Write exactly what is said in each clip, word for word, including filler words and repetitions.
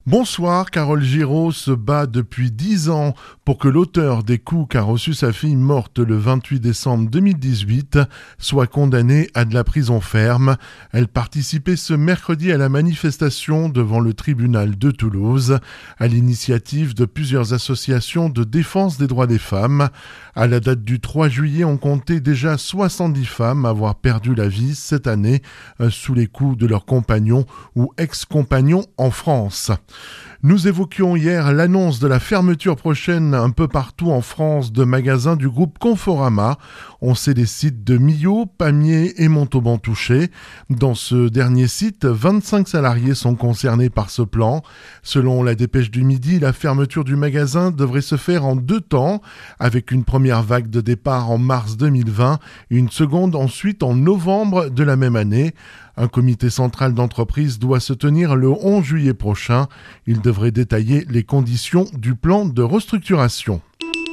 Bonsoir, Carole Giraud se bat depuis dix ans pour que l'auteur des coups qu'a reçu sa fille morte le vingt-huit décembre deux mille dix-huit soit condamné à de la prison ferme. Elle participait ce mercredi à la manifestation devant le tribunal de Toulouse, à l'initiative de plusieurs associations de défense des droits des femmes. À la date du trois juillet, on comptait déjà soixante-dix femmes avoir perdu la vie cette année sous les coups de leurs compagnons ou ex-compagnons en France. Nous évoquions hier l'annonce de la fermeture prochaine un peu partout en France de magasins du groupe Conforama. On sait les sites de Millau, Pamiers et Montauban touchés. Dans ce dernier site, vingt-cinq salariés sont concernés par ce plan. Selon la dépêche du Midi, la fermeture du magasin devrait se faire en deux temps, avec une première vague de départ en mars deux mille vingt et une seconde ensuite en novembre de la même année. Un comité central d'entreprise doit se tenir le onze juillet prochain. Il devrait détailler les conditions du plan de restructuration.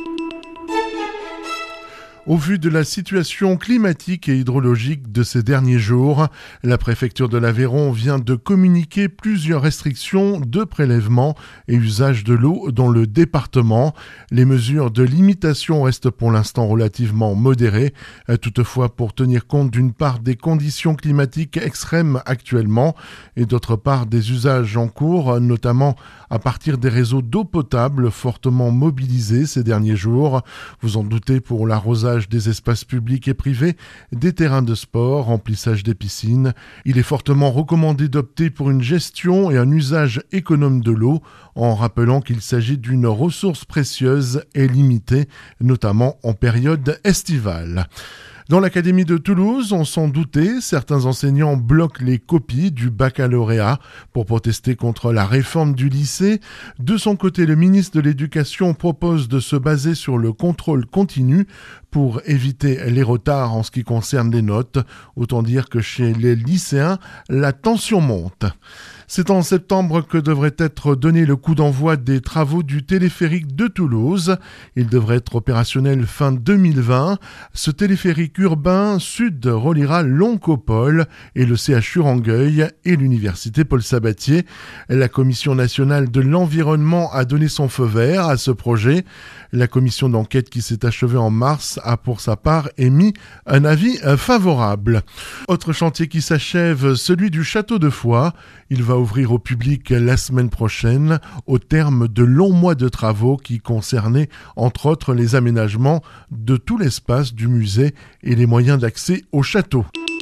Au vu de la situation climatique et hydrologique de ces derniers jours, la préfecture de l'Aveyron vient de communiquer plusieurs restrictions de prélèvement et usage de l'eau dans le département. Les mesures de limitation restent pour l'instant relativement modérées. Toutefois, pour tenir compte d'une part des conditions climatiques extrêmes actuellement et d'autre part des usages en cours, notamment à partir des réseaux d'eau potable fortement mobilisés ces derniers jours. Vous en doutez, pour l'arrosage des espaces publics et privés, des terrains de sport, remplissage des piscines. Il est fortement recommandé d'opter pour une gestion et un usage économe de l'eau, en rappelant qu'il s'agit d'une ressource précieuse et limitée, notamment en période estivale. Dans l'académie de Toulouse, on s'en doutait, certains enseignants bloquent les copies du baccalauréat pour protester contre la réforme du lycée. De son côté, le ministre de l'Éducation propose de se baser sur le contrôle continu pour éviter les retards en ce qui concerne les notes. Autant dire que chez les lycéens, la tension monte. C'est en septembre que devrait être donné le coup d'envoi des travaux du téléphérique de Toulouse. Il devrait être opérationnel fin deux mille vingt. Ce téléphérique urbain sud reliera l'Oncopole et le C H U Rangueil et l'université Paul Sabatier. La Commission nationale de l'environnement a donné son feu vert à ce projet. La commission d'enquête qui s'est achevée en mars a pour sa part émis un avis favorable. Autre chantier qui s'achève, celui du château de Foix. Il va ouvrir au public la semaine prochaine, au terme de longs mois de travaux qui concernaient entre autres les aménagements de tout l'espace du musée et les moyens d'accès au château.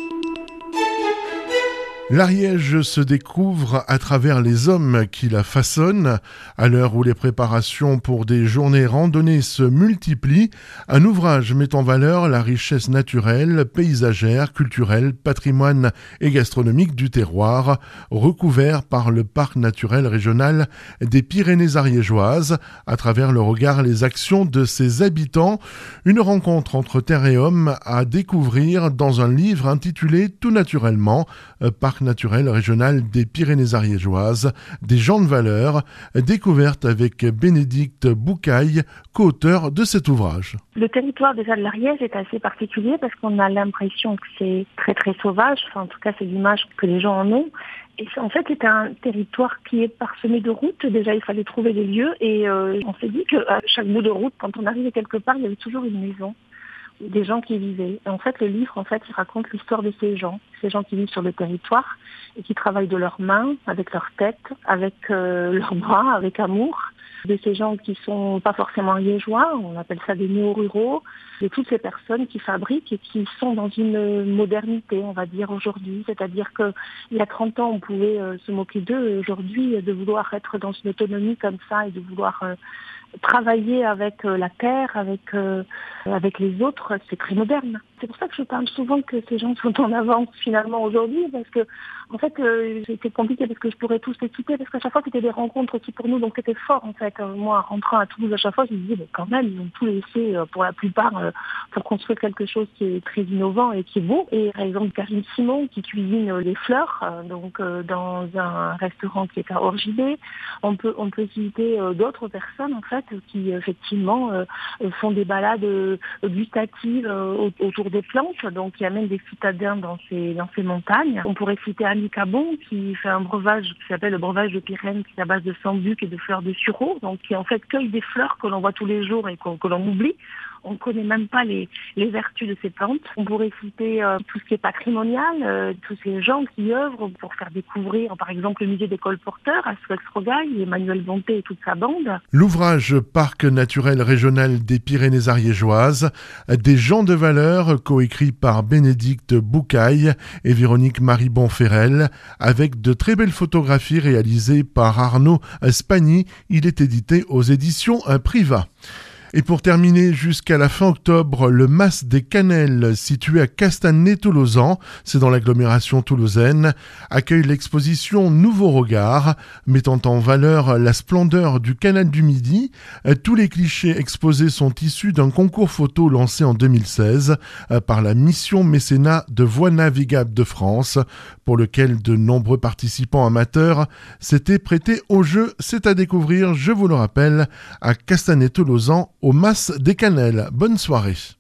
L'Ariège se découvre à travers les hommes qui la façonnent. À l'heure où les préparations pour des journées randonnées se multiplient, un ouvrage met en valeur la richesse naturelle, paysagère, culturelle, patrimoine et gastronomique du terroir, recouvert par le parc naturel régional des Pyrénées ariégeoises, à travers le regard et les actions de ses habitants. Une rencontre entre terre et homme à découvrir dans un livre intitulé Tout naturellement, Parc naturel régional des Pyrénées ariégeoises, des gens de valeur, découverte avec Bénédicte Boucaille, co-auteur de cet ouvrage. Le territoire déjà de l'Ariège est assez particulier parce qu'on a l'impression que c'est très très sauvage, enfin en tout cas c'est l'image que les gens en ont. Et en fait, c'est un territoire qui est parsemé de routes. Déjà, il fallait trouver des lieux et euh, on s'est dit qu'à chaque bout de route, quand on arrivait quelque part, il y avait toujours une maison, des gens qui y vivaient. Et en fait, le livre, en fait, il raconte l'histoire de ces gens, ces gens qui vivent sur le territoire et qui travaillent de leurs mains, avec leur tête, avec euh, leurs bras, avec amour. De ces gens qui sont pas forcément liégeois, on appelle ça des néo-ruraux, de toutes ces personnes qui fabriquent et qui sont dans une modernité, on va dire, aujourd'hui. C'est-à-dire qu'il y a trente ans, on pouvait euh, se moquer d'eux, et aujourd'hui, de vouloir être dans une autonomie comme ça et de vouloir euh, travailler avec euh, la terre, avec, euh, avec les autres, c'est très moderne. C'est pour ça que je parle souvent que ces gens sont en avance finalement aujourd'hui, parce que en fait euh, c'était compliqué parce que je pourrais tous les citer, parce qu'à chaque fois c'était des rencontres aussi pour nous, donc c'était fort en fait. Euh, moi, rentrant à Toulouse à chaque fois, je me disais mais quand même ils ont tout laissé euh, pour la plupart euh, pour construire quelque chose qui est très innovant et qui est beau. Et par exemple Karine Simon qui cuisine euh, les fleurs, euh, donc euh, dans un restaurant qui est à Orgibé. On peut on peut citer euh, d'autres personnes en fait qui effectivement euh, font des balades euh, gustatives euh, autour des plantes, donc il y a même des citadins dans ces, dans ces montagnes. On pourrait citer Annie Cabon qui fait un breuvage qui s'appelle le breuvage de Pyrène, qui est à base de sambuc et de fleurs de sureau, donc qui en fait cueille des fleurs que l'on voit tous les jours et qu'on, que l'on oublie. On ne connaît même pas les, les vertus de ces plantes. On pourrait citer euh, tout ce qui est patrimonial, euh, tous ces gens qui œuvrent pour faire découvrir, par exemple, le musée des colporteurs à Suez-Rogaille, Emmanuel Bonté et toute sa bande. L'ouvrage Parc naturel régional des Pyrénées ariégeoises, des gens de valeur, coécrit par Bénédicte Boucaille et Véronique Marie Bonferrel, avec de très belles photographies réalisées par Arnaud Spagny. Il est édité aux éditions Priva. Et pour terminer, jusqu'à la fin octobre, le Mas des Cannelles, situé à Castanet-Tolosan, c'est dans l'agglomération toulousaine, accueille l'exposition Nouveau Regard, mettant en valeur la splendeur du canal du Midi. Tous les clichés exposés sont issus d'un concours photo lancé en deux mille seize par la mission mécénat de Voies navigables de France, pour lequel de nombreux participants amateurs s'étaient prêtés au jeu. C'est à découvrir, je vous le rappelle, à Castanet-Tolosan, au Mas des Cannelles. Bonne soirée.